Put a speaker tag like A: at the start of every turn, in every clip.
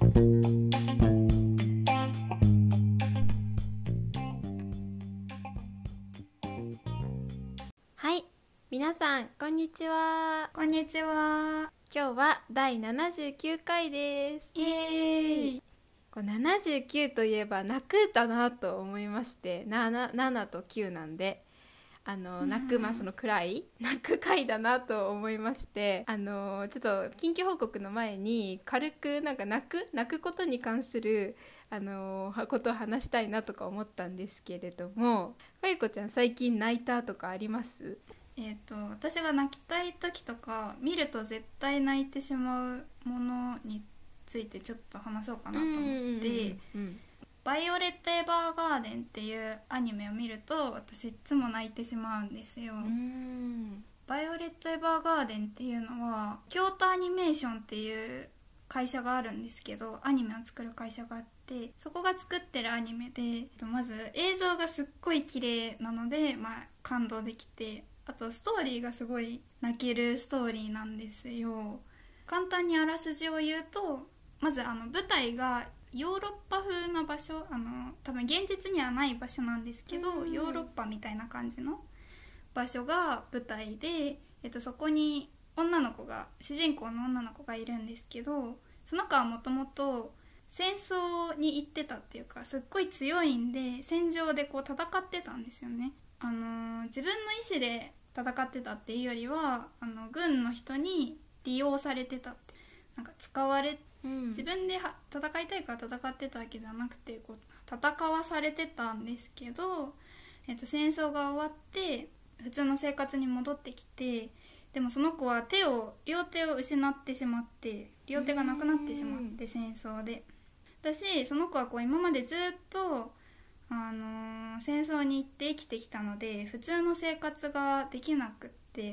A: はい、皆さんこんにちは。
B: こんにちは。
A: 今日は第79回です。
B: イエーイ。
A: 79といえば泣くだなと思いまして、7と9なんで泣く、その暗い泣く回だなと思いまして、ちょっと緊急報告の前に軽くなんか泣くことに関することを話したいなとか思ったんですけれども、かゆこちゃん最近泣いたとかあります？
B: 私が泣きたい時とか見ると絶対泣いてしまうものについてちょっと話そうかなと思って、バイオレット・エヴァーガーデンっていうアニメを見ると私いつも泣いてしまうんですよ。バイオレット・エヴァーガーデンっていうのは京都アニメーションっていう会社があるんですけど、アニメを作る会社があって、そこが作ってるアニメで、まず映像がすっごい綺麗なので、感動できて、あとストーリーがすごい泣けるストーリーなんですよ。簡単にあらすじを言うと、まず舞台がヨーロッパ風な場所、多分現実にはない場所なんですけど、ヨーロッパみたいな感じの場所が舞台で、そこに主人公の女の子がいるんですけど、その子はもともと戦争に行ってたっていうか、すっごい強いんで戦場でこう戦ってたんですよね。自分の意思で戦ってたっていうよりは軍の人に利用されてたって、なんか使われ、自分で戦いたいから戦ってたわけじゃなくて、こう戦わされてたんですけど、戦争が終わって普通の生活に戻ってきて、でもその子は両手を失ってしまって、両手がなくなってしまって、戦争で。だしその子はこう今までずっと戦争に行って生きてきたので、普通の生活ができなくって、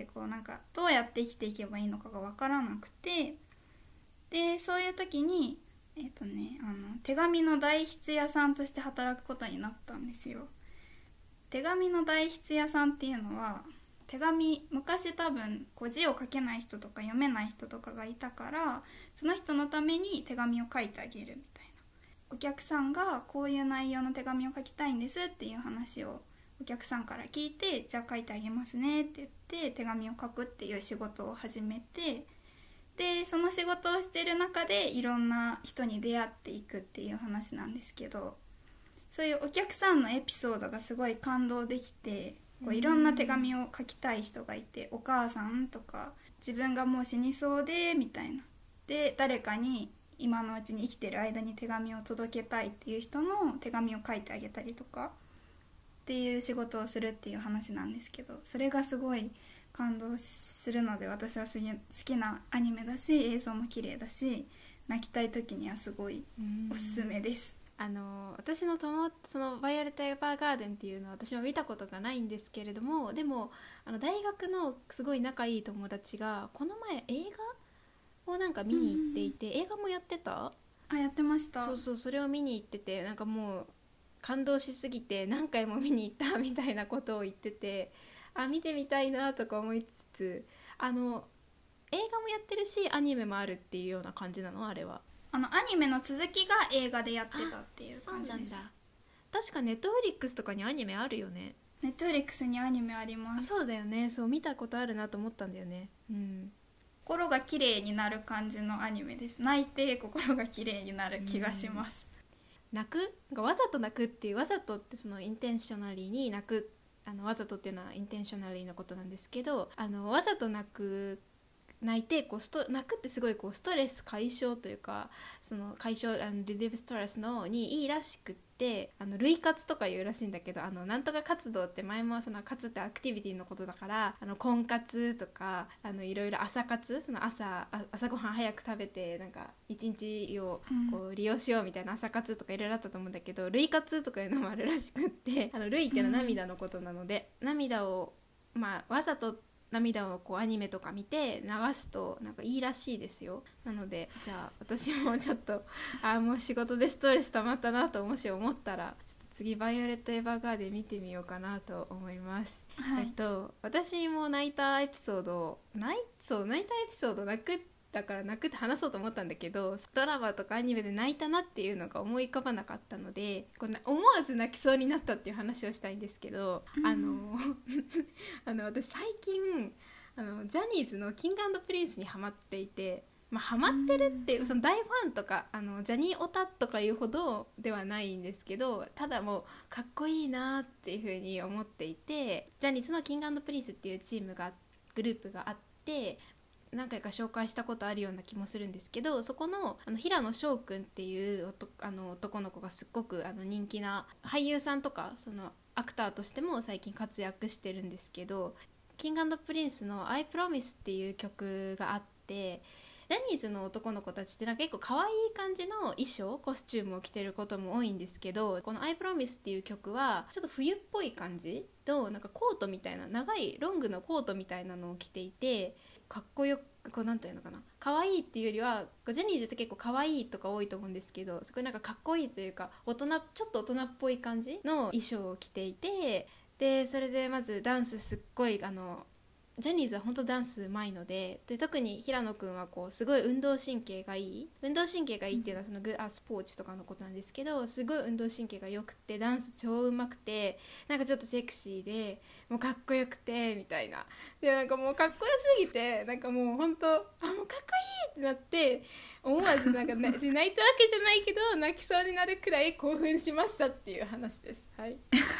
B: こうなんかどうやって生きていけばいいのかが分からなくて、でそういう時に手紙の代筆屋さんとして働くことになったんですよ。手紙の代筆屋さんっていうのは、昔多分字を書けない人とか読めない人とかがいたから、その人のために手紙を書いてあげるみたいな。お客さんがこういう内容の手紙を書きたいんですっていう話をお客さんから聞いて、じゃあ書いてあげますねって言って手紙を書くっていう仕事を始めて、でその仕事をしてる中でいろんな人に出会っていくっていう話なんですけど、そういうお客さんのエピソードがすごい感動できて、こういろんな手紙を書きたい人がいて、お母さんとか自分がもう死にそうでみたいな、で誰かに今のうちに生きてる間に手紙を届けたいっていう人の手紙を書いてあげたりとかっていう仕事をするっていう話なんですけど、それがすごい感動するので、私は好きなアニメだし、映像も綺麗だし、泣きたい時にはすごいおすすめです。
A: 私のそのバイオレット・エヴァーガーデンっていうのは私は見たことがないんですけれども、でも大学のすごい仲いい友達がこの前映画をなんか見に行っていて、映画もやってた？
B: やってました。
A: そう、それを見に行ってて、なんかもう感動しすぎて何回も見に行ったみたいなことを言ってて、見てみたいなとか思いつつ、映画もやってるしアニメもあるっていうような感じなの？あれは
B: アニメの続きが映画でやってたっていう感じです。そうなんだ。
A: 確かネットフリックスとかにアニメあるよね。
B: ネットフリックスにアニメあります。
A: そうだよね。そう、見たことあるなと思ったんだよね。
B: 心が綺麗になる感じのアニメです。泣いて心が綺麗になる気がします。
A: 泣く、なんかわざと泣くっていう、わざとってそのインテンショナリーに泣く、わざとっていうのはインテンショナリーのことなんですけど、わざと泣いてこう泣くってすごいこうストレス解消というか、その解消リリーブストレスのにいいらしくって、類活とか言うらしいんだけど、なんとか活動って前もその活ってアクティビティのことだから、婚活とかいろいろ朝活、その朝ごはん早く食べてなんか一日をこう利用しようみたいな朝活とかいろいろあったと思うんだけど、類活とかいうのもあるらしくって、類っていうのは涙のことなので、涙をわざと涙をこうアニメとか見て流すとなんかいいらしいですよ。なのでじゃあ私もちょっともう仕事でストレス溜まったなともし思ったら、ちょっと次バイオレット・エヴァーガーデン見てみようかなと思います。私も泣いたエピソード泣くっだから泣くって話そうと思ったんだけど、ドラマとかアニメで泣いたなっていうのが思い浮かばなかったので、思わず泣きそうになったっていう話をしたいんですけど、私最近ジャニーズのキング&プリンスにハマっていて、ハマってるっていうその大ファンとかジャニーオタとかいうほどではないんですけど、ただもうかっこいいなっていうふうに思っていて、ジャニーズのキング&プリンスっていうチームがグループがあって、何回か紹介したことあるような気もするんですけど、そこの平野翔くんっていう男の子がすっごく人気な俳優さんとかそのアクターとしても最近活躍してるんですけど、キング&プリンスの I Promise っていう曲があって、ジャニーズの男の子たちって結構可愛い感じの衣装コスチュームを着てることも多いんですけど、この I Promise っていう曲はちょっと冬っぽい感じとコートみたいな長いロングのコートみたいなのを着ていて、かっこよくなんていうのかな、可愛いっていうよりはジャニーズって結構可愛いとか多いと思うんですけど、そこにかっこいいというかちょっと大人っぽい感じの衣装を着ていて、でそれでまずダンスすっごいジャニーズは本当ダンスうまいので、特に平野くんはすごい運動神経がいいっていうのはそのスポーツとかのことなんですけど、すごい運動神経が良くてダンス超うまくてちょっとセクシーでもうかっこよくてみたいな、でもうかっこよすぎてもう本当もうかっこいいってなって、思わず泣いたわけじゃないけど泣きそうになるくらい興奮しましたっていう話です。はい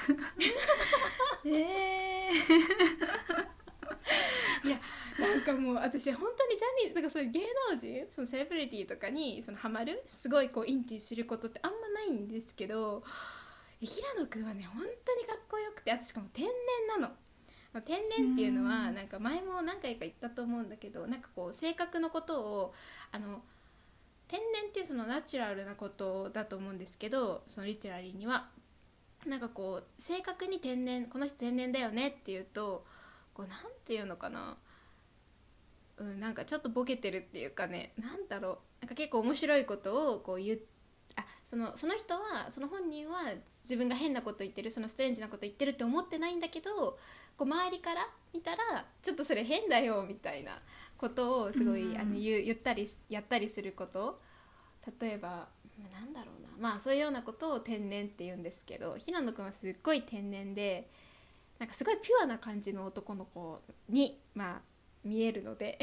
A: いやもう私本当にジャニーズそういう芸能人そのセレブリティとかにハマるすごいインチすることってあんまないんですけど、平野くんはね本当にかっこよくて、しかも天然なの。天然っていうのは前も何回か言ったと思うんだけど、性格のことを天然ってそのナチュラルなことだと思うんですけど、そのリテラリーには正確に天然、この人天然だよねっていうとなんていうのかな、ちょっとボケてるっていうかね、結構面白いことをその人はその本人は自分が変なこと言ってる、そのストレンジなこと言ってるって思ってないんだけど、周りから見たらちょっとそれ変だよみたいなことをすごい言ったりやったりすること、例えばそういうようなことを天然って言うんですけど、平野くんはすっごい天然ですごいピュアな感じの男の子に見えるので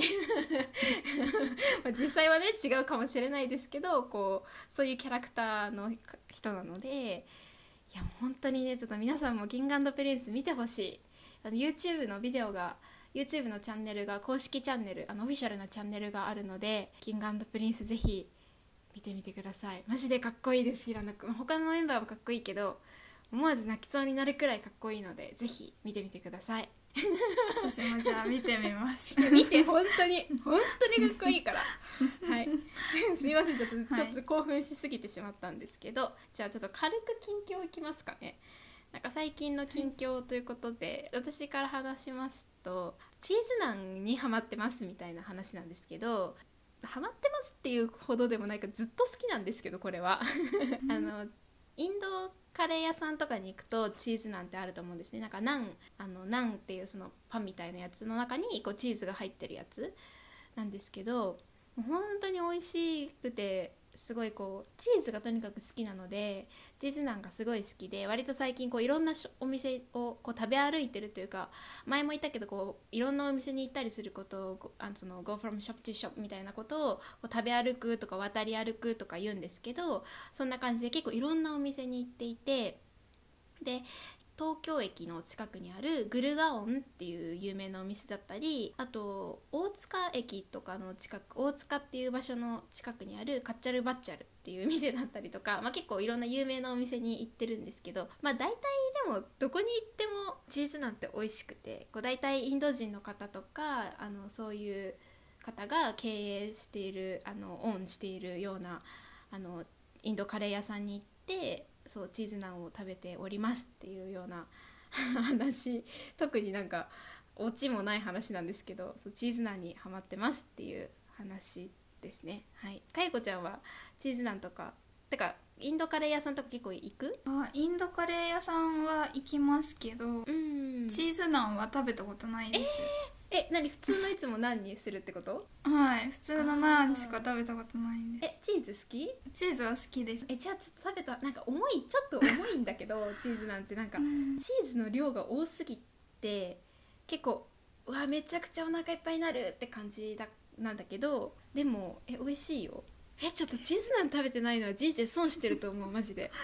A: 実際はね違うかもしれないですけど、そういうキャラクターの人なので、いやもう本当にねちょっと皆さんもキング&プリンス見てほしい。YouTube のビデオが YouTube のチャンネルが公式チャンネルオフィシャルなチャンネルがあるので、キング&プリンスぜひ見てみてください。マジでかっこいいです。平野くん他のメンバーもかっこいいけど思わず泣きそうになるくらいかっこいいので、ぜひ見てみてください。
B: 私もじゃあ見てみます
A: 見て本当にかっこいいからはいすいませんちょっと興奮しすぎてしまったんですけど、じゃあちょっと軽く近況いきますかね。最近の近況ということで、私から話しますと、チーズナンにハマってますみたいな話なんですけど、ハマってますっていうほどでもないかずっと好きなんですけど、これはインドカレー屋さんとかに行くとチーズナンってあると思うんですね。ナンっていうそのパンみたいなやつの中にチーズが入ってるやつなんですけど、本当に美味しくて、すごいチーズがとにかく好きなのでチーズナンがすごい好きで、割と最近いろんなお店を食べ歩いてるというか、前も言ったけどいろんなお店に行ったりすることをその Go from shop to shop みたいなことを食べ歩くとか渡り歩くとか言うんですけど、そんな感じで結構いろんなお店に行っていて、で東京駅の近くにあるグルガオンっていう有名なお店だったり、あと大塚駅とかの近く、大塚っていう場所の近くにあるカッチャルバッチャルっていう店だったりとか、結構いろんな有名なお店に行ってるんですけど、大体でもどこに行ってもチーズなんて美味しくて、大体インド人の方とかそういう方が経営しているオンしているようなインドカレー屋さんに行ってそうチーズナンを食べておりますっていうような話、特にオチもない話なんですけど、そうチーズナンにハマってますっていう話ですね。はい。かいこちゃんはチーズナンとかインドカレー屋さんとか結構行く？
B: インドカレー屋さんは行きますけど、チーズナンは食べたことないです。
A: 何普通のいつも何にするってこと？
B: はい、普通のナンしか食べたことないんで。
A: チーズ好き？
B: チーズは好きです。
A: じゃあちょっと食べた、なんかちょっと重いんだけどチーズなんてなんか、チーズの量が多すぎて結構うわめちゃくちゃお腹いっぱいになるって感じなんだけど、でも美味しいよ。ちょっとチーズナン食べてないのは人生損してると思うマジで。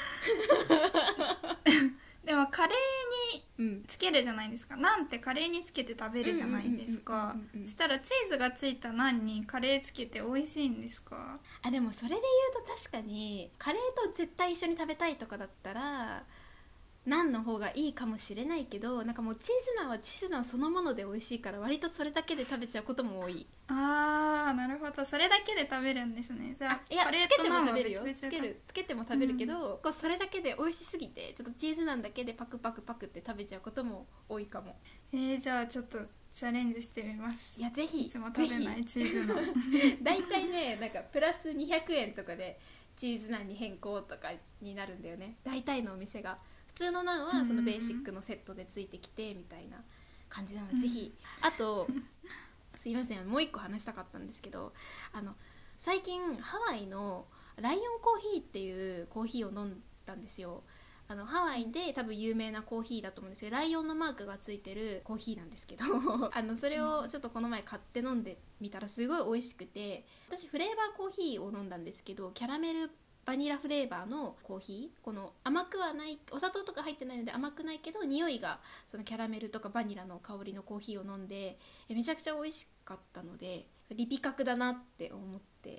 B: でもカレーにつけるじゃないですか、ナンってカレーにつけて食べるじゃないですか。そしたらチーズがついたナンにカレーつけて美味しいんですか？
A: でもそれで言うと確かにカレーと絶対一緒に食べたいとかだったらナンの方がいいかもしれないけど、なんかもうチーズナンはチーズナンそのもので美味しいから割とそれだけで食べちゃうことも多い。
B: なるほど、それだけで食べるんですね。じゃあ
A: いや
B: カレー
A: つけて
B: とナンは
A: も食べるよ、
B: 別々
A: つけても食べるけど、こうそれだけで美味しすぎてちょっとチーズナンだけでパクパクパクって食べちゃうことも多いかも。
B: じゃあちょっとチャレンジしてみます。
A: いやぜひ
B: いつも食べないチーズナン
A: だいたいねなんかプラス200円とかでチーズナンに変更とかになるんだよね、大体のお店が。普通のナンはそのベーシックのセットでついてきてみたいな感じなので、ぜひ。あとすいません、もう一個話したかったんですけど、最近ハワイのライオンコーヒーっていうコーヒーを飲んだんですよ。ハワイで多分有名なコーヒーだと思うんですけど、ライオンのマークがついてるコーヒーなんですけどそれをちょっとこの前買って飲んでみたらすごい美味しくて、私フレーバーコーヒーを飲んだんですけど、キャラメルバニラフレーバーのコーヒー、この甘くはない、お砂糖とか入ってないので甘くないけど匂いがそのキャラメルとかバニラの香りのコーヒーを飲んでめちゃくちゃ美味しかったので、リピ角だなって思って、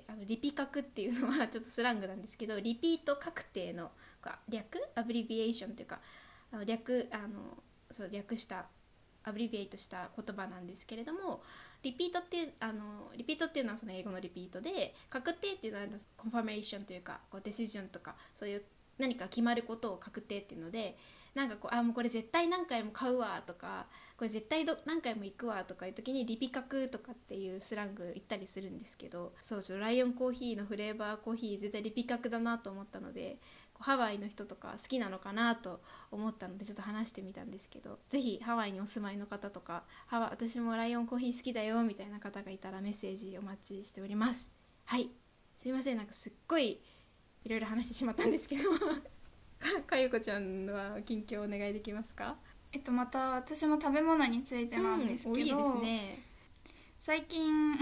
A: リピ角っていうのはちょっとスラングなんですけど、リピート確定の略アブリビエーションというか略したアブリビエイトした言葉なんですけれども、リピートっていうのはその英語のリピートで、確定っていうのはコンファメーションというかデシジョンとかそういう何か決まることを確定っていうので、なんかもうこれ絶対何回も買うわとか、これ絶対何回も行くわとかいう時にリピ角とかっていうスラング言ったりするんですけど、ライオンコーヒーのフレーバーコーヒー絶対リピ角だなと思ったので、ハワイの人とか好きなのかなと思ったのでちょっと話してみたんですけど、ぜひハワイにお住まいの方とか私もライオンコーヒー好きだよみたいな方がいたらメッセージお待ちしております。はい、すいません、なんかすっごいいろいろ話してしまったんですけどかゆこちゃんは近況お願いできますか？
B: また私も食べ物についてなんですけど、
A: いいですね。
B: 最近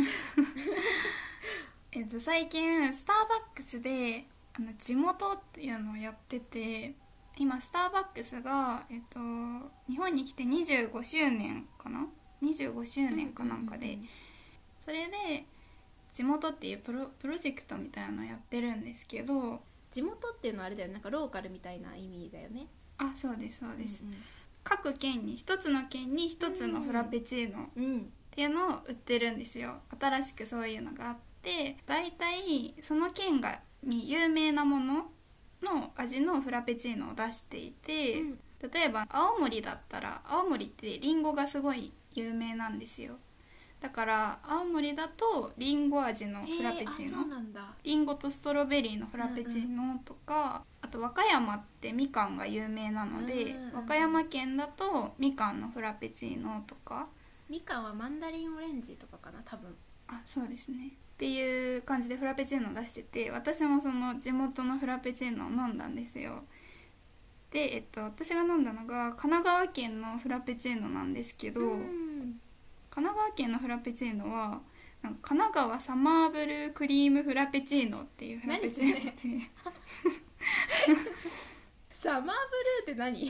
B: 最近スターバックスで地元っていうのをやってて、今スターバックスが、日本に来て25周年かな25周年かなんかで、それで地元っていうプロジェクトみたいなのをやってるんですけど、
A: 地元っていうのはあれだよね、なんかローカルみたいな意味だよね。
B: そうですそうです、各県に一つの県に一つのフラペチーノっていうのを売ってるんですよ。新しくそういうのがあって、だいたいその県に有名なものの味のフラペチーノを出していて、例えば青森だったら、青森ってリンゴがすごい有名なんですよ。だから青森だとリンゴ味のフラペチーノ、リンゴとストロベリーのフラペチーノとか、あと和歌山ってみかんが有名なので、和歌山県だとみかんのフラペチーノとか、
A: みかんはマンダリンオレンジとかかな多分。
B: そうですねっていう感じでフラペチーノを出してて、私もその地元のフラペチーノを飲んだんですよ。で、私が飲んだのが神奈川県のフラペチーノなんですけど、神奈川県のフラペチーノはなんか神奈川サマーブルークリームフラペチーノっていうフラペチーノで
A: サマーブルーって何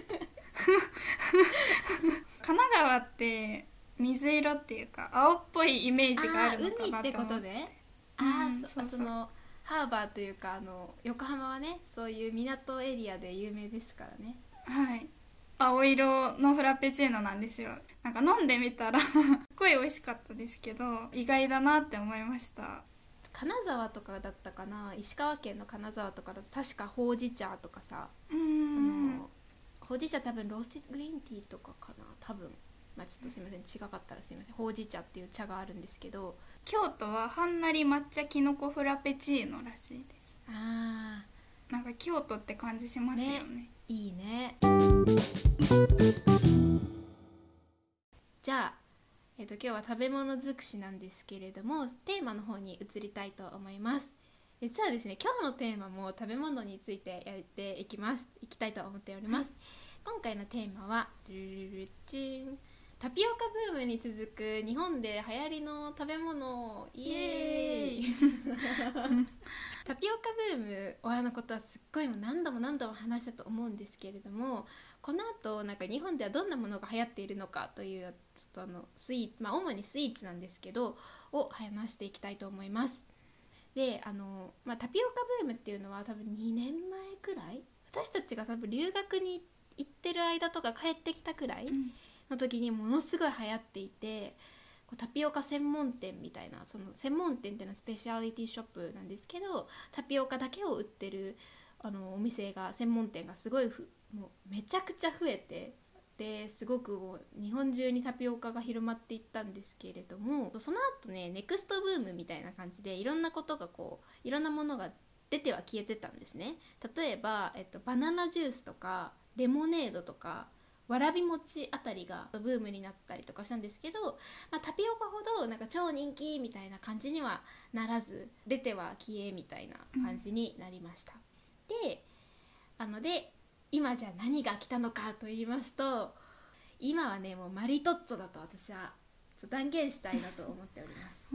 B: 神奈川って水色っていうか青っぽいイメージがあるのかなと思って。
A: 海ってことね。そのハーバーというか横浜はね、そういう港エリアで有名ですからね。
B: はい、青色のフラペチーノなんですよ。なんか飲んでみたらすっごい美味しかったですけど、意外だなって思いました。
A: 金沢とかだったかな、石川県の金沢とかだと確かほうじ茶とかさ、ほうじ茶多分ロースティッドグリーンティーとかかな多分、ちょっとすいません違かったらすいません。ほうじ茶っていう茶があるんですけど、
B: 京都ははんなり抹茶きのこフラペチーノらしいです。なんか京都って感じしますよね。
A: いいね。じゃあ今日は食べ物尽くしなんですけれども、テーマの方に移りたいと思います。実はですね、今日のテーマも食べ物についてやっていきたいと思っております。今回のテーマはタピオカブームに続く日本で流行りの食べ物、イエーイタピオカブーム親のことはすっごい何度も話したと思うんですけれども、この後日本ではどんなものが流行っているのかというちょっと主にスイーツなんですけどを話していきたいと思います。でタピオカブームっていうのは多分2年前くらい、私たちが多分留学に行ってる間とか帰ってきたくらいの時にものすごい流行っていて、タピオカ専門店みたいな、その専門店っていうのはスペシャリティショップなんですけど、タピオカだけを売ってるお店が、専門店がすごいもうめちゃくちゃ増えて、ですごく日本中にタピオカが広まっていったんですけれども、その後ね、ネクストブームみたいな感じでいろんなことがいろんなものが出ては消えてたんですね。例えば、バナナジュースとかレモネードとかわらび餅あたりがブームになったりとかしたんですけど、タピオカほど超人気みたいな感じにはならず、出ては消えみたいな感じになりました。で今じゃあ何が来たのかと言いますと、今はね、もうマリトッツォだと私は断言したいなと思っております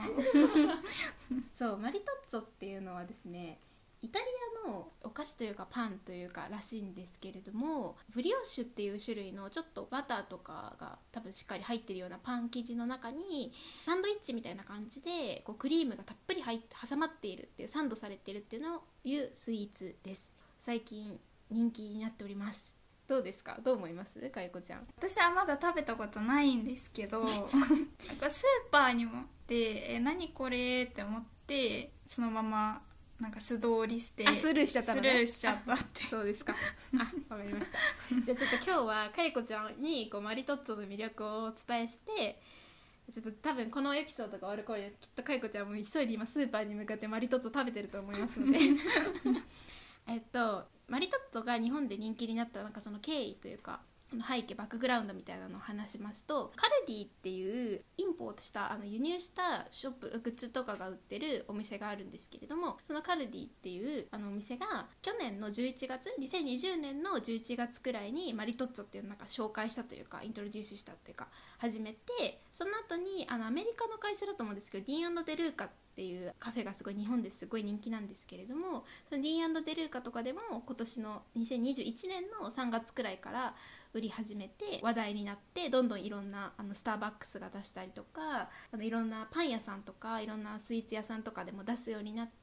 A: そう、マリトッツォっていうのはですね、イタリアのお菓子というかパンというからしいんですけれども、ブリオッシュっていう種類のちょっとバターとかが多分しっかり入ってるようなパン生地の中にサンドイッチみたいな感じでクリームがたっぷり挟まっているっていう、サンドされているっていうスイーツです。最近人気になっております。どうですか？どう思いますかよこちゃん？
B: 私はまだ食べたことないんですけどスーパーにもで何これって思って、そのまま素通りして
A: スルーしちゃったのね。
B: スルーしちゃったって
A: そうですか。わかりましたじゃあちょっと今日はかよこちゃんにマリトッツォの魅力をお伝えして、ちょっと多分このエピソードが終わる頃にきっとかよこちゃんも急いで今スーパーに向かってマリトッツォ食べてると思いますのでマリトッツォが日本で人気になったその経緯というか背景、バックグラウンドみたいなのを話しますと、カルディっていうインポートした輸入したショップグッズとかが売ってるお店があるんですけれども、そのカルディっていうお店が去年の11月2020年の11月くらいにマリトッツォっていうのを紹介したというか、イントロデュースしたというか始めて、その後にアメリカの会社だと思うんですけど、ディーン&デルーカっていうカフェがすごい日本ですごい人気なんですけれども、そのディーン&デルーカとかでも今年の2021年の3月くらいから売り始めて話題になって、どんどんいろんなスターバックスが出したりとか、いろんなパン屋さんとかいろんなスイーツ屋さんとかでも出すようになって、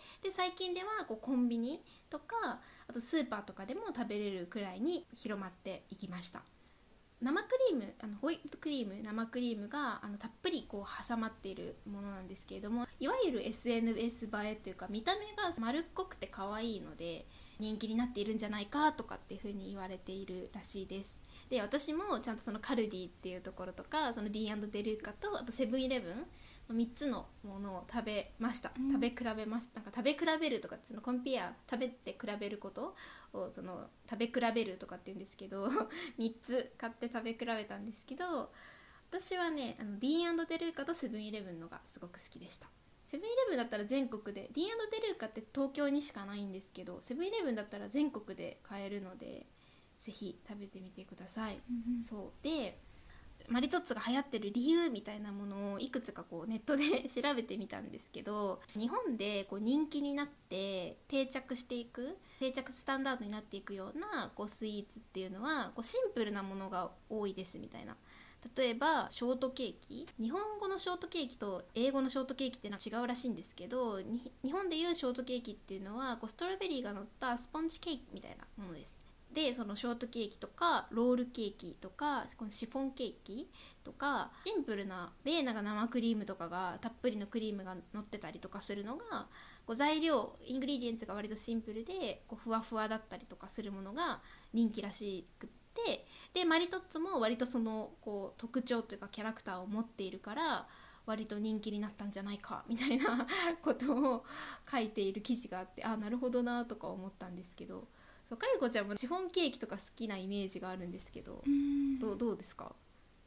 A: で最近ではコンビニとかあとスーパーとかでも食べれるくらいに広まっていきました。生クリーム、ホイップクリーム、生クリームがたっぷり挟まっているものなんですけれども、いわゆる SNS 映えというか、見た目が丸っこくて可愛いので人気になっているんじゃないかとかっていう風に言われているらしいです。で、私もちゃんとそのカルディっていうところとか、その D&デルーカとあとセブンイレブンの3つのものを食べました。食べ比べました。食べ比べるとか、そのコンピア、食べて比べることを食べ比べるとかって言うんですけど3つ買って食べ比べたんですけど、私はねD&デルーカとセブンイレブンのがすごく好きでした。セブンイレブンだったら全国で、 D&デルーカって東京にしかないんですけど、セブンイレブンだったら全国で買えるのでぜひ食べてみてください。そうで、マリトッツォが流行ってる理由みたいなものをいくつかネットで調べてみたんですけど、日本で人気になって定着スタンダードになっていくようなスイーツっていうのはシンプルなものが多いですみたいな。例えばショートケーキ、日本語のショートケーキと英語のショートケーキって違うらしいんですけど、日本でいうショートケーキっていうのはストロベリーが乗ったスポンジケーキみたいなものです。で、そのショートケーキとかロールケーキとかこのシフォンケーキとか、シンプルなで生クリームとかがたっぷりのクリームが乗ってたりとかするのが、材料イングリディエンツが割とシンプルでふわふわだったりとかするものが人気らしくて、でマリトッツォも割とその特徴というかキャラクターを持っているから割と人気になったんじゃないかみたいなことを書いている記事があって、なるほどなとか思ったんですけど、かゆこちゃんもシフォンケーキとか好きなイメージがあるんですけど、どうですか？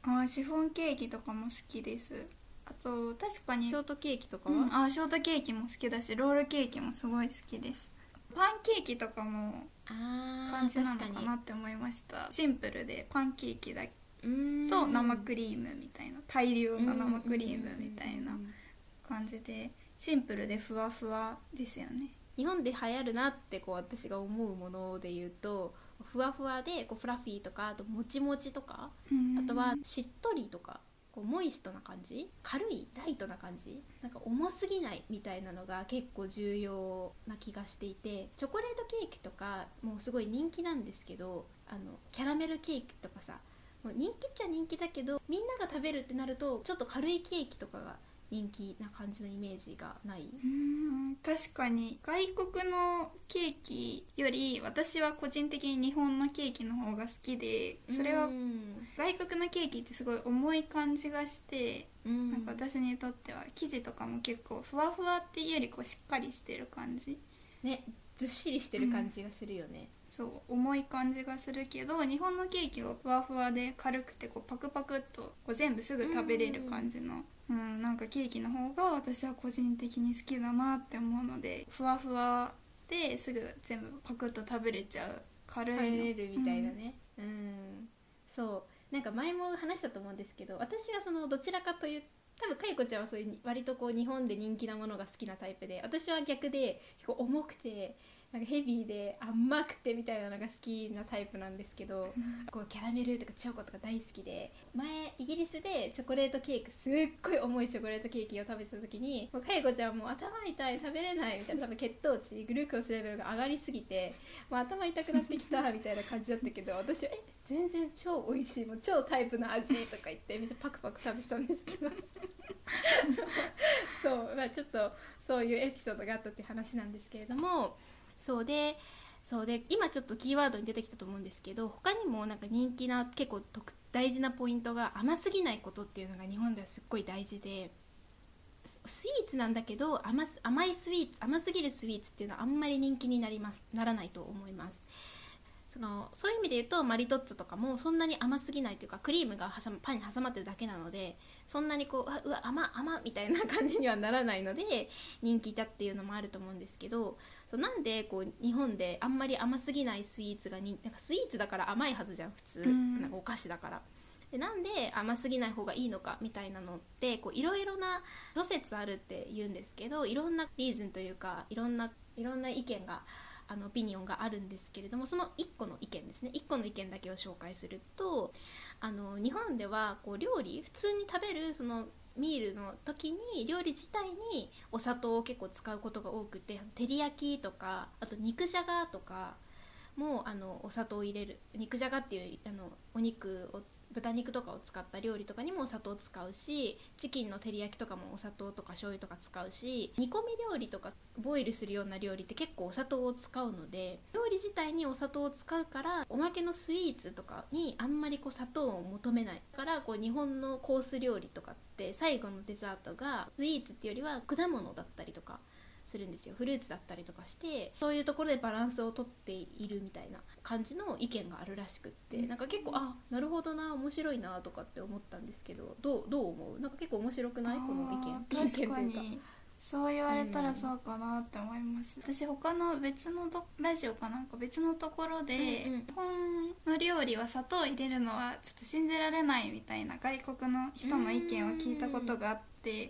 B: シフォンケーキとかも好きです。あと確かに
A: ショートケーキとかは、
B: ショートケーキも好きだし、ロールケーキもすごい好きです。パンケーキとかも感じなのかなって思いました。シンプルでパンケーキだと生クリームみたいな、大量の生クリームみたいな感じでシンプルでふわふわですよね。
A: 日本で流行るなってこう私が思うもので言うと、ふわふわでこうフラフィーとか、あともちもちとか、あとはしっとりとか、こうモイストな感じ、軽いライトな感じ、なんか重すぎないみたいなのが結構重要な気がしていて、チョコレートケーキとかもうすごい人気なんですけど、キャラメルケーキとかさ、もう人気っちゃ人気だけど、みんなが食べるってなるとちょっと軽いケーキとかが人気な感じのイメージがない？
B: 確かに外国のケーキより私は個人的に日本のケーキの方が好きで、それは外国のケーキってすごい重い感じがして、なんか私にとっては生地とかも結構ふわふわっていうよりこうしっかりしてる感じ
A: ね、ずっしりしてる感じがするよね。
B: そう重い感じがするけど、日本のケーキはふわふわで軽くてこうパクパクっとこう全部すぐ食べれる感じの、なんかケーキの方が私は個人的に好きだなって思うので、ふわふわですぐ全部パクッと食べれちゃう、軽いの
A: 食べれるみたいなね。そうなんか前も話したと思うんですけど、私がそのどちらかという、多分かいこちゃんはそういう割とこう日本で人気なものが好きなタイプで、私は逆で結構重くてなんかヘビーで甘くてみたいなのが好きなタイプなんですけど、こうキャラメルとかチョコとか大好きで、前イギリスでチョコレートケーキ、すっごい重いチョコレートケーキを食べてた時に、もうかいこちゃんはもう頭痛い、食べれないみたいな、多分血糖値グルコースレベルが上がりすぎてもう頭痛くなってきたみたいな感じだったけど、私は全然超美味しい、もう超タイプの味とか言ってめっちゃパクパク食べてたんですけどそう、ちょっとそういうエピソードがあったっていう話なんですけれども、そうで今ちょっとキーワードに出てきたと思うんですけど、他にもなんか人気な結構大事なポイントが、甘すぎないことっていうのが日本ではすっごい大事で、スイーツなんだけど甘いスイーツ、甘すぎるスイーツっていうのはあんまり人気にならないと思います。そういう意味で言うとマリトッツォとかもそんなに甘すぎないというか、クリームがパンに挟まってるだけなので、そんなにこううわ甘みたいな感じにはならないので人気だっていうのもあると思うんですけど、なんでこう日本であんまり甘すぎないスイーツがなんかスイーツだから甘いはずじゃん普通、なんかお菓子だから。でなんで甘すぎない方がいいのかみたいなのっていろいろな諸説あるって言うんですけど、いろんなリーズンというかいろんな意見がオピニオンがあるんですけれども、その1個の意見ですね、1個の意見だけを紹介すると、日本ではこう料理普通に食べるそのミールの時に料理自体にお砂糖を結構使うことが多くて、照り焼きとかあと肉じゃがとかもお砂糖を入れる、肉じゃがっていうお肉を豚肉とかを使った料理とかにもお砂糖を使うし、チキンの照り焼きとかもお砂糖とか醤油とか使うし、煮込み料理とかボイルするような料理って結構お砂糖を使うので、料理自体にお砂糖を使うからおまけのスイーツとかにあんまりこう砂糖を求めない。だからこう日本のコース料理とかって最後のデザートがスイーツっていうよりは果物だったりとかするんですよ、フルーツだったりとかして、そういうところでバランスをとっているみたいな感じの意見があるらしくって、なんか結構なるほどな、面白いなとかって思ったんですけど、どう思う？なんか結構面白くない？この意見。
B: 確かにそう言われたらそうかなって思います。私他の別のラジオかなんか別のところで、日本の料理は砂糖入れるのはちょっと信じられないみたいな外国の人の意見を聞いたことがあって、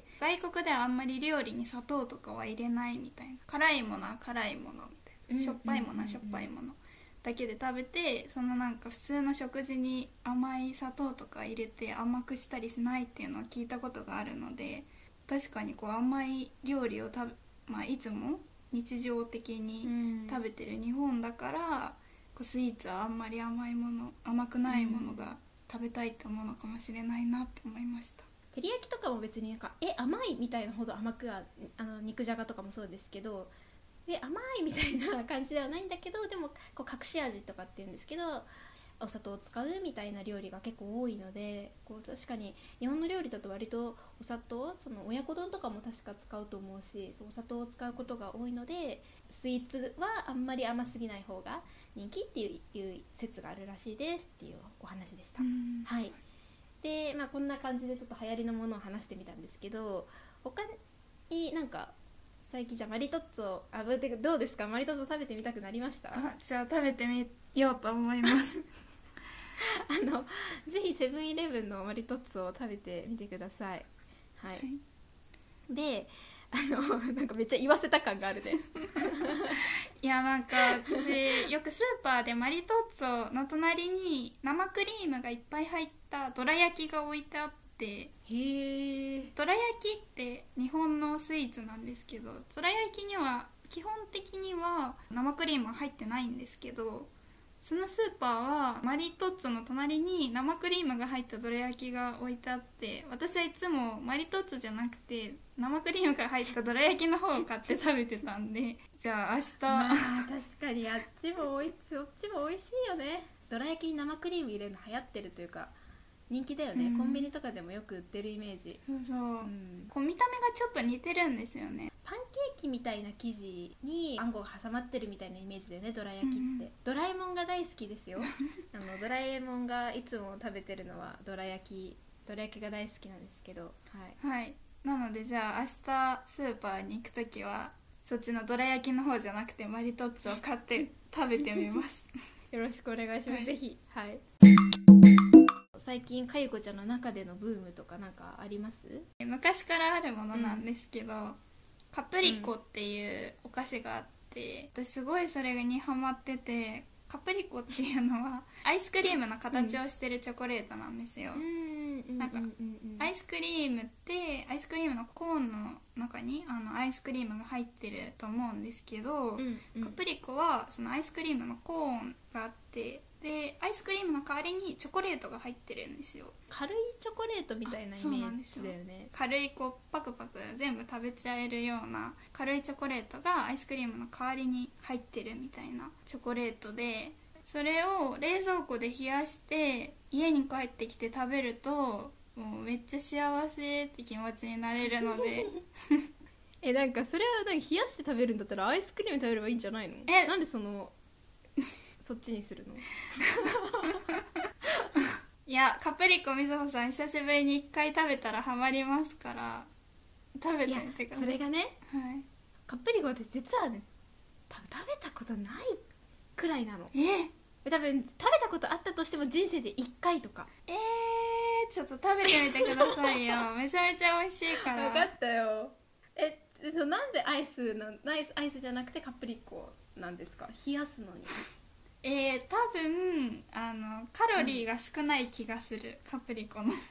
B: 外国ではあんまり料理に砂糖とかは入れないみたいな、辛いものは辛いものみたいな、しょっぱいものはしょっぱいものだけで食べて、そのなんか普通の食事に甘い砂糖とか入れて甘くしたりしないっていうのを聞いたことがあるので、確かにこう甘い料理をいつも日常的に食べてる日本だから、こうスイーツはあんまり甘くないものが食べたいって思うのかもしれないなって思いました。
A: 照り焼きとかも別になんか甘いみたいなほど甘くは肉じゃがとかもそうですけど、甘いみたいな感じではないんだけど、でもこう隠し味とかっていうんですけどお砂糖を使うみたいな料理が結構多いので、こう確かに日本の料理だと割とお砂糖、その親子丼とかも確か使うと思うし、お砂糖を使うことが多いので、スイーツはあんまり甘すぎない方が人気っていう説があるらしいですっていうお話でした。はい。 で、こんな感じでちょっと流行りのものを話してみたんですけど、他になんか最近じゃあマリトッツォどうですか？マリトッツォ食べてみたくなりました？
B: じゃあ食べてみようと思います
A: ぜひセブンイレブンのマリトッツォを食べてみてください。はい、でなんかめっちゃ言わせた感があるね
B: いやなんか私よくスーパーでマリトッツォの隣に生クリームがいっぱい入ったどら焼きが置いてあって、
A: へえ。
B: どら焼きって日本のスイーツなんですけど、どら焼きには基本的には生クリームは入ってないんですけど、そのスーパーはマリトッツォの隣に生クリームが入ったどら焼きが置いてあって、私はいつもマリトッツォじゃなくて生クリームが入ったどら焼きの方を買って食べてたんでじゃあ明日、
A: 確かにそっちも美味しいよね。どら焼きに生クリーム入れるの流行ってるというか人気だよね、コンビニとかでもよく売ってるイメージ。
B: そうそう、こう見た目がちょっと似てるんですよね。
A: パンケーキみたいな生地にあんこが挟まってるみたいなイメージだよね、どら焼きって、ドラえもんが大好きですよドラえもんがいつも食べてるのはどら焼きが大好きなんですけど、
B: はいなのでじゃあ明日スーパーに行くときはそっちのどら焼きの方じゃなくてマリトッツォを買って食べてみます
A: よろしくお願いします、ぜひ。最近かゆこちゃんの中でのブームとかなんかあります？
B: 昔からあるものなんですけど、カプリコっていうお菓子があって、私すごいそれにハマってて、カプリコっていうのはアイスクリームの形をしてるチョコレートなんですよ。なんかアイスクリームってアイスクリームのコーンの中にアイスクリームが入ってると思うんですけど、カプリコはそのアイスクリームのコーンがあって、でアイスクリームの代わりにチョコレートが入ってるんですよ。
A: 軽いチョコレートみたいなイメージだよね。
B: 軽いこうパクパク全部食べちゃえるような軽いチョコレートがアイスクリームの代わりに入ってるみたいなチョコレートで、それを冷蔵庫で冷やして家に帰ってきて食べるともうめっちゃ幸せって気持ちになれるので
A: なんかそれは冷やして食べるんだったらアイスクリーム食べればいいんじゃないの？なんでそっちにするの
B: いやカプリコみずほさん久しぶりに1回食べたらハマりますから食べてみてください。
A: それがね、カプリコ私実はね食べたことないくらいなの。多分食べたことあったとしても人生で1回とか。
B: ちょっと食べてみてくださいよめちゃめちゃ美味しいから。
A: 分かったよ。なんでアイスじゃなくてカプリコなんですか？冷やすのに。
B: 多分カロリーが少ない気がする、カプリコの方が。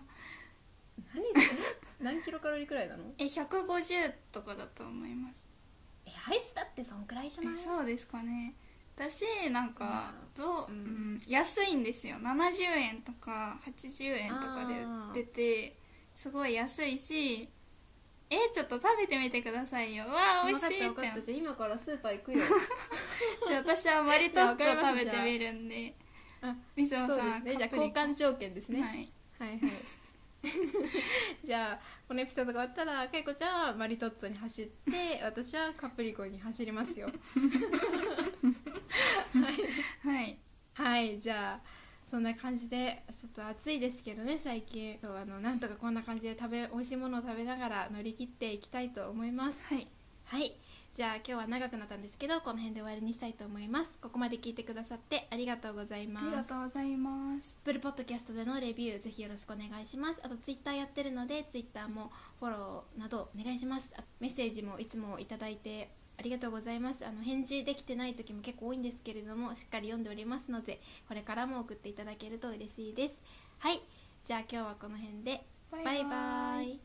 A: 何キロカロリーくらいなの
B: ？150とかだと思います。
A: アイスだってそんくらいじゃない？
B: そうですかね。私なんか安いんですよ。70円とか80円とかで売っててすごい安いし、ちょっと食べてみてくださいよ。わあ美味しいって。
A: 分かったじゃあ今からスーパー行くよ
B: じゃあ私はマリトッツォ食べてみるんでみずほさん、
A: じゃあ交換条件ですね。はいじゃあこのエピソードが終わったらかいこちゃんはマリトッツォに走って私はカプリコに走りますよじゃあそんな感じでちょっと暑いですけどね最近。なんとかこんな感じで美味しいものを食べながら乗り切っていきたいと思います。じゃあ今日は長くなったんですけどこの辺で終わりにしたいと思います。ここまで聞いてくださってありがとうございます。
B: ありがとうございます。
A: Apple Podcast でのレビューぜひよろしくお願いします。あと Twitter やってるので Twitter もフォローなどお願いします。メッセージもいつもいただいてありがとうございます。返事できてない時も結構多いんですけれどもしっかり読んでおりますのでこれからも送っていただけると嬉しいです。じゃあ今日はこの辺でバイバイ。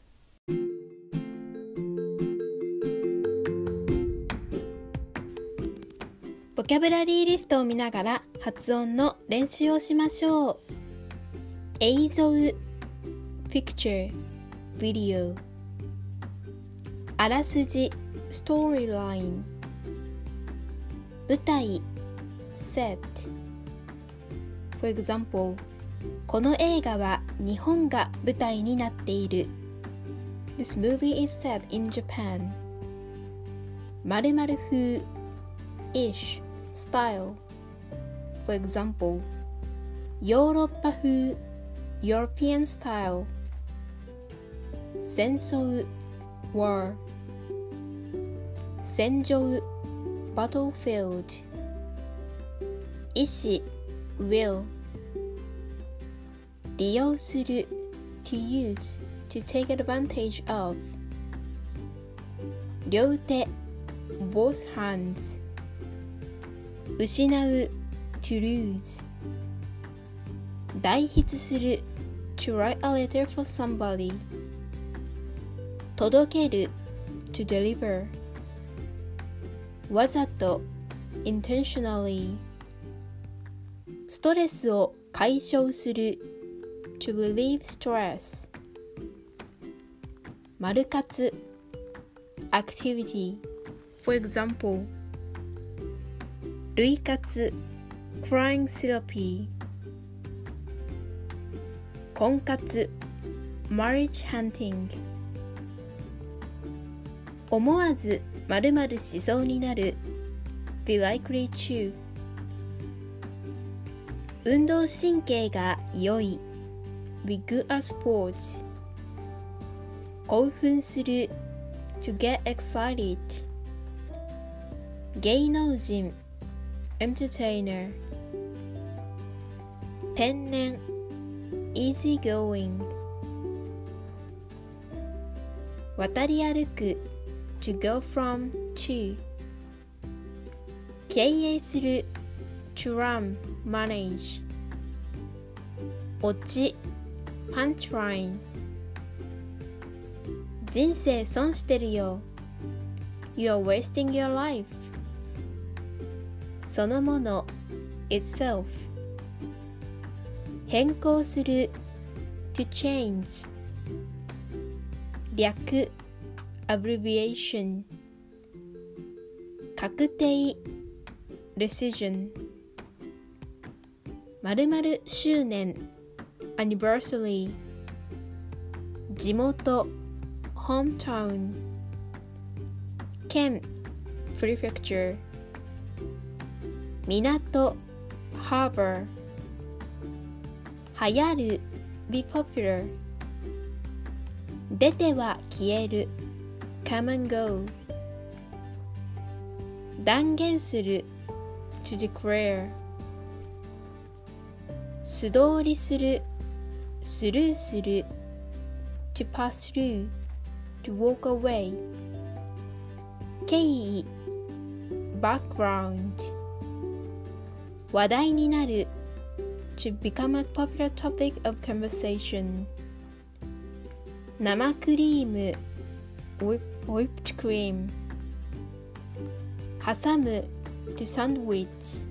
A: ボキャブラリーリストを見ながら発音の練習をしましょう。映像 Picture Video あらすじ Storyline 舞台 Set For example この映画は日本が舞台になっている This movie is set in Japan 〇〇風 ish style For example ヨーロッパ風 European style 戦争 war 戦場 battlefield 意思 will 利用する to use to take advantage of 両手 both hands 失う to lose 代筆する to write a letter for somebody 届ける to deliver わざと intentionally ストレスを解消する to relieve stress 丸活 activity for example 類活 crying therapy 婚活 marriage hunting 思わず〇〇しそうになる be likely to 運動神経が良い be good at sports 興奮する to get excited 芸能人 entertainer 天然 easy going 渡り歩く to go from to 経営する to run manage オチ punchline 人生損してるよ You are wasting your life そのもの itself 変更する to change 略 abbreviation 確定 decision 〇〇周年 anniversary 地元 hometown 県 prefecture 港 harbor 流行る be popular 出ては消える come and go 断言する to declare 素通りするスルーする to pass through to walk away 経緯 background 話題になる to become a popular topic of conversation 生クリーム whipped cream 挟む to sandwich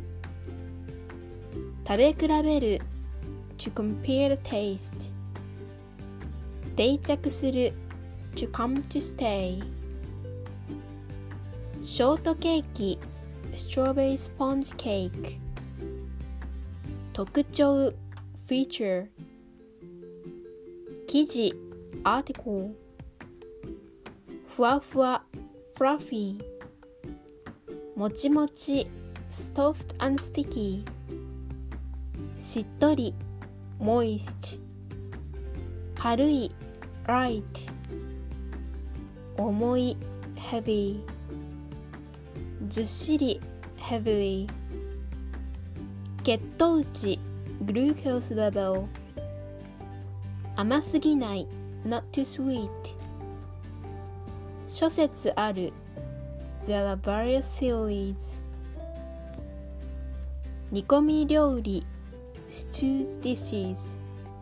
A: 食べ比べる to compare the taste 定着する to come to stay ショートケーキ strawberry sponge cake 特徴 feature 生地 article ふわふわ fluffy もちもち soft and sticky しっとり moist 軽い light 重い heavy ずっしり heavily 血糖値 glucose level 甘すぎない not too sweet 諸説ある There are various series 煮込み料理 stews dishes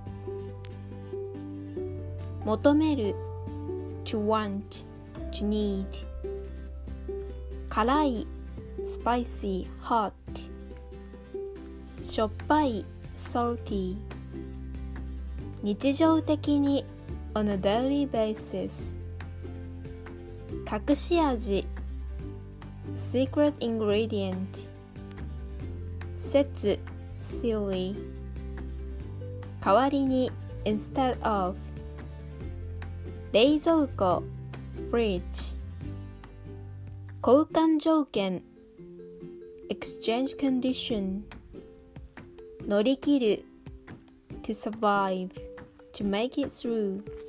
A: 求める to want to need 辛い spicy hot しょっぱい salty 日常的に on a daily basis 隠し味 secret ingredient 説 silly 代わりに instead of 冷蔵庫 fridge 交換条件 exchange condition 乗り切る to survive, to make it through